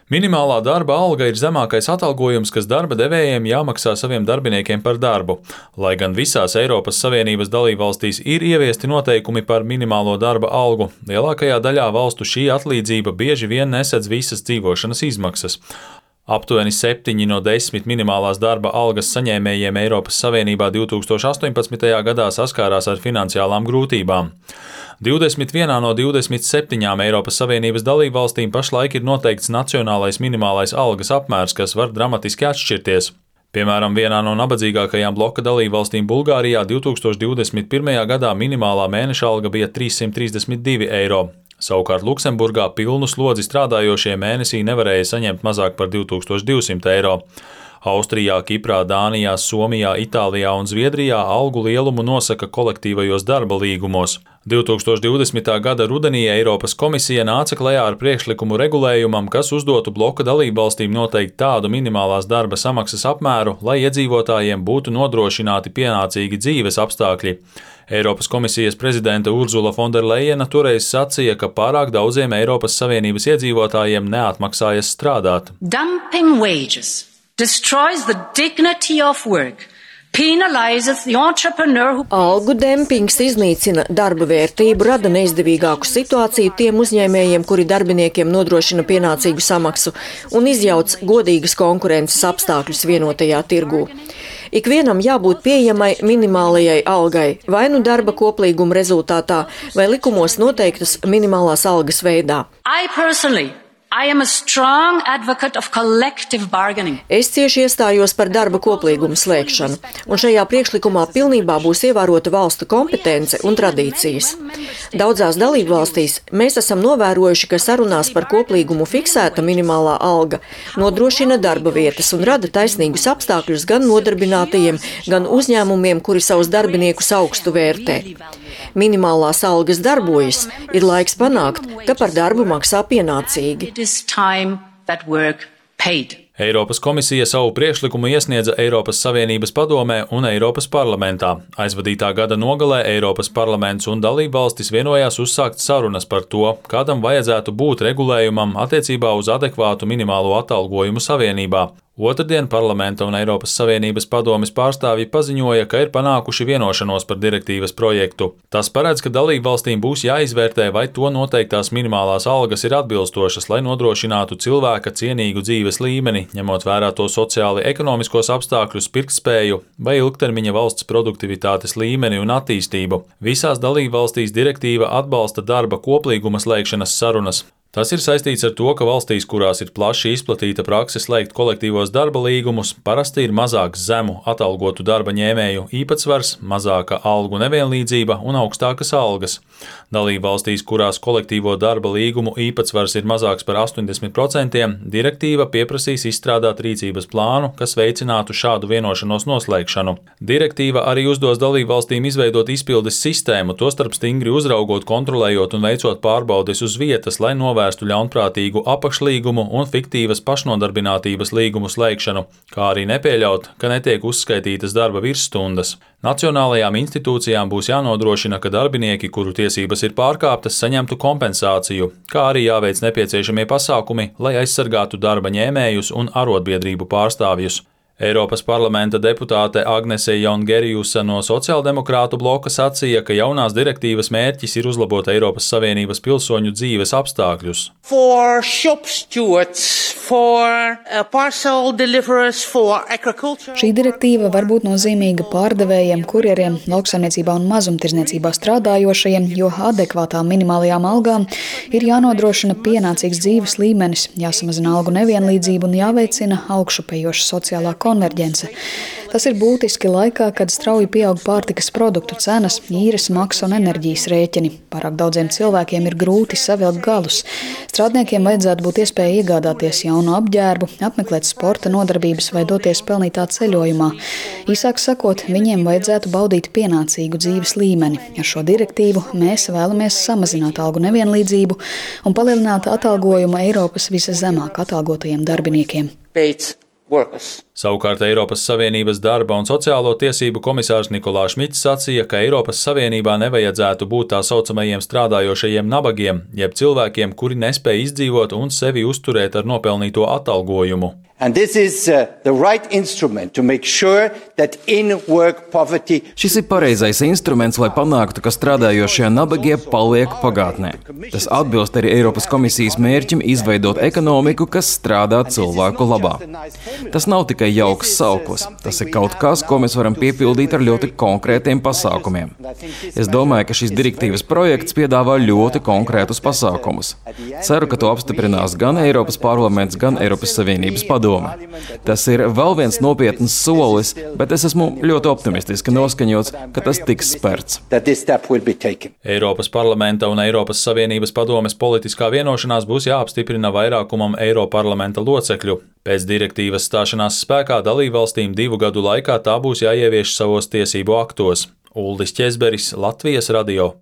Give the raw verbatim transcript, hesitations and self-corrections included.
Minimālā darba alga ir zemākais atalgojums, kas darba devējiem jāmaksā saviem darbiniekiem par darbu. Lai gan visās Eiropas Savienības dalībvalstīs ir ieviesti noteikumi par minimālo darba algu, lielākajā daļā valstu šī atlīdzība bieži vien nesedz visas dzīvošanas izmaksas. Aptuveni septiņi no desmit minimālās darba algas saņēmējiem Eiropas Savienībā divtūkstoš astoņpadsmitajā gadā saskārās ar finansiālām grūtībām. divdesmit vienā no divdesmit septiņām Eiropas Savienības dalībvalstīm pašlaik ir noteikts nacionālais minimālais algas apmērs, kas var dramatiski atšķirties. Piemēram, vienā no nabadzīgākajām bloka dalībvalstīm Bulgārijā divtūkstoš divdesmit pirmajā gadā minimālā mēneša alga bija trīssimt trīsdesmit divi eiro. Savukārt Luksemburgā pilnu slodzi strādājošie mēnesī nevarēja saņemt mazāk par divtūkstoš divsimt eiro. Austrijā, Kiprā, Dānijā, Somijā, Itālijā un Zviedrijā algu lielumu nosaka kolektīvajos darba līgumos. divtūkstoš divdesmitā gada rudenī Eiropas komisija nāca klajā ar priekšlikumu regulējumam, kas uzdotu bloka dalībvalstīm noteikt tādu minimālās darba samaksas apmēru, lai iedzīvotājiem būtu nodrošināti pienācīgi dzīves apstākļi. Eiropas komisijas prezidente Urzula Fonderlejena toreiz sacīja, ka pārāk daudziem Eiropas Savienības iedzīvotājiem neatmaksājas strādāt. Dumping wages destroys the dignity of work. Algu dempings iznīcina darba vērtību, rada neizdevīgāku situāciju tiem uzņēmējiem, kuri darbiniekiem nodrošina pienācīgu samaksu un izjauc godīgas konkurences apstākļus vienotajā tirgū. Ikvienam jābūt pieejamai minimālajai algai, vai nu darba koplīguma rezultātā, vai likumos noteiktas minimālās algas veidā. I personally I am a strong advocate of collective bargaining. Es cieši iestājos par darba koplīgumu slēgšanu, un šajā priekšlikumā pilnībā būs ievērota valstu kompetence un tradīcijas. Daudzās dalībvalstīs mēs esam novērojuši, ka sarunās par koplīgumu fiksēta minimālā alga nodrošina darba vietas un rada taisnīgus apstākļus gan nodarbinātajiem, gan uzņēmumiem, kuri savus darbiniekus augstu vērtē. Minimālās algas darbojas, ir laiks panākt, ka par darbu maksā pienācīgi. Eiropas komisija savu priekšlikumu iesniedza Eiropas Savienības padomē un Eiropas parlamentā. Aizvadītā gada nogalē Eiropas parlaments un dalībvalstis vienojās uzsākt sarunas par to, kādam vajadzētu būt regulējumam attiecībā uz adekvātu minimālo atalgojumu Savienībā. Otrdien parlamenta un Eiropas Savienības padomes pārstāvji paziņoja, ka ir panākuši vienošanos par direktīvas projektu. Tas paredz, ka dalībvalstīm būs jāizvērtē, vai to noteiktās minimālās algas ir atbilstošas, lai nodrošinātu cilvēka cienīgu dzīves līmeni, ņemot vērā to sociāli ekonomiskos apstākļus, pirktspēju vai ilgtermiņa valsts produktivitātes līmeni un attīstību. Visās dalībvalstīs direktīva atbalsta darba koplīguma slēgšanas sarunas. Tas ir saistīts ar to, ka valstīs, kurās ir plaši izplatīta prakse slēgt kolektīvos darba līgumus, parasti ir mazāks zemu atalgotu darba ņēmēju īpatsvars, mazāka algu nevienlīdzība un augstākas algas. Dalībvalstīs, kurās kolektīvo darba līgumu īpatsvars ir mazāks par astoņdesmit procentiem, direktīva pieprasīs izstrādāt rīcības plānu, kas veicinātu šādu vienošanos noslēgšanu. Direktīva arī uzdos dalībvalstīm izveidot izpildes sistēmu, tostarp stingri uzraugot, kontrolējot un veicot pārbaudes uz vietas, lai novērstu vērstu ļaunprātīgu apakšlīgumu un fiktīvas pašnodarbinātības līgumu slēgšanu, kā arī nepieļaut, ka netiek uzskaitītas darba virsstundas. Nacionālajām institūcijām būs jānodrošina, ka darbinieki, kuru tiesības ir pārkāptas, saņemtu kompensāciju, kā arī jāveic nepieciešamie pasākumi, lai aizsargātu darba ņēmējus un arotbiedrību pārstāvjus. Eiropas parlamenta deputāte Agnese Jongeriusa no sociāldemokrātu bloka sacīja, ka jaunās direktīvas mērķis ir uzlabot Eiropas Savienības pilsoņu dzīves apstākļus. For shop stewards, for parcel deliverers, for agriculture. Šī direktīva var būt nozīmīga pārdevējiem, kurjeriem, lauksaimniecībā un mazumtirdzniecībā strādājošajiem, jo adekvātām minimālajām algām ir jānodrošina pienācīgs dzīves līmenis, jāsamazina algu nevienlīdzību un jāveicina augšupejoša sociālā konverģence. Tas ir būtiski laikā, kad strauji pieaug pārtikas produktu cenas, īres maksa un enerģijas rēķini. Pārāk daudziem cilvēkiem ir grūti savilkt galus. Strādniekiem vajadzētu būt iespēja iegādāties jaunu apģērbu, apmeklēt sporta nodarbības vai doties pelnītā ceļojumā. Īsāk sakot, viņiem vajadzētu baudīt pienācīgu dzīves līmeni. Ar šo direktīvu mēs vēlamies samazināt algu nevienlīdzību un palielināt atalgojumu Eiropas viszemāk atalgotajiem darbiniekiem. Pēc workers. Savukārt Eiropas Savienības darba un sociālo tiesību komisārs Nikolā Šmits sacīja, ka Eiropas Savienībā nevajadzētu būt tā saucamajiem strādājošajiem nabagiem, jeb cilvēkiem, kuri nespēj izdzīvot un sevi uzturēt ar nopelnīto atalgojumu. And this is uh, the right instrument to make sure that in-work poverty. Šis ir pareizais instruments, lai panāktu, ka strādājošie nabagie paliek pagātnē. Tas atbilst arī Eiropas komisijas mērķim izveidot ekonomiku, kas strādā cilvēku labā. Tas nav tikai jauks sauklis, tas ir kaut kas, ko mēs varam piepildīt ar ļoti konkrētiem pasākumiem. Es domāju, ka šis direktīvas projekts piedāvā ļoti konkrētus pasākumus. Ceru, ka to apstiprinās gan Eiropas parlaments, gan Eiropas Savienības padome. Tas ir vēl viens nopietns solis, bet es esmu ļoti optimistiski noskaņots, ka tas tiks spērts. Eiropas parlamenta un Eiropas Savienības padomes politiskā vienošanās būs jāapstiprina vairākumam Eiroparlamenta locekļu. Pēc direktīvas stāšanās spēkā dalībvalstīm divu gadu laikā tā būs jāievieš savos tiesību aktos. Uldis Ķezberis, Latvijas radio.